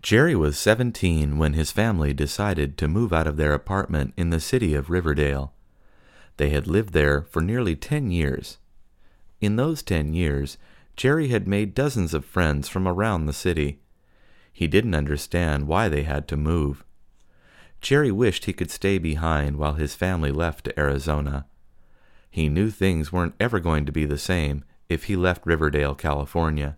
Jerry was 17 when his family decided to move out of their apartment in the city of Riverdale. They had lived there for nearly 10 years. In those 10 years, Jerry had made dozens of friends from around the city. He didn't understand why they had to move. Jerry wished he could stay behind while his family left to Arizona. He knew things weren't ever going to be the same if he left Riverdale, California.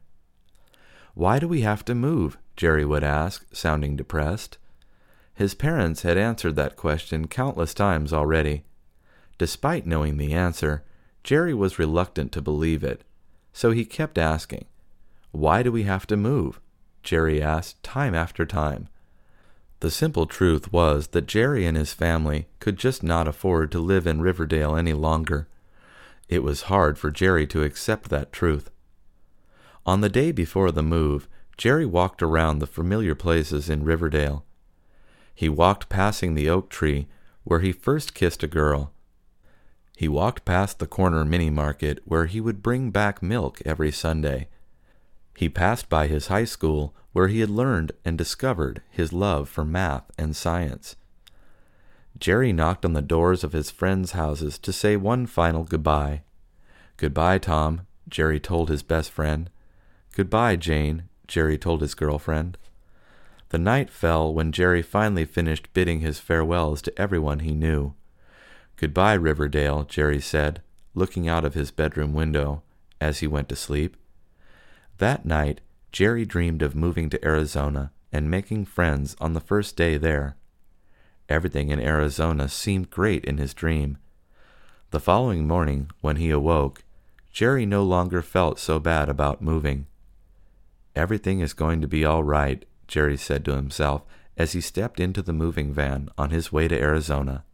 "Why do we have to move?" Jerry would ask, sounding depressed. His parents had answered that question countless times already. Despite knowing the answer, Jerry was reluctant to believe it, so he kept asking. "Why do we have to move?" Jerry asked time after time. The simple truth was that Jerry and his family could just not afford to live in Riverdale any longer. It was hard for Jerry to accept that truth. On the day before the move, Jerry walked around the familiar places in Riverdale. He walked passing the oak tree where he first kissed a girl. He walked past the corner mini-market where he would bring back milk every Sunday. He passed by his high school where he had learned and discovered his love for math and science. Jerry knocked on the doors of his friends' houses to say one final goodbye. "Goodbye, Tom," Jerry told his best friend. "Goodbye, Jane," Jerry told his girlfriend. The night fell when Jerry finally finished bidding his farewells to everyone he knew. "Goodbye, Riverdale," Jerry said, looking out of his bedroom window as he went to sleep. That night, Jerry dreamed of moving to Arizona and making friends on the first day there. Everything in Arizona seemed great in his dream. The following morning, when he awoke, Jerry no longer felt so bad about moving. "Everything is going to be all right," Jerry said to himself as he stepped into the moving van on his way to Arizona.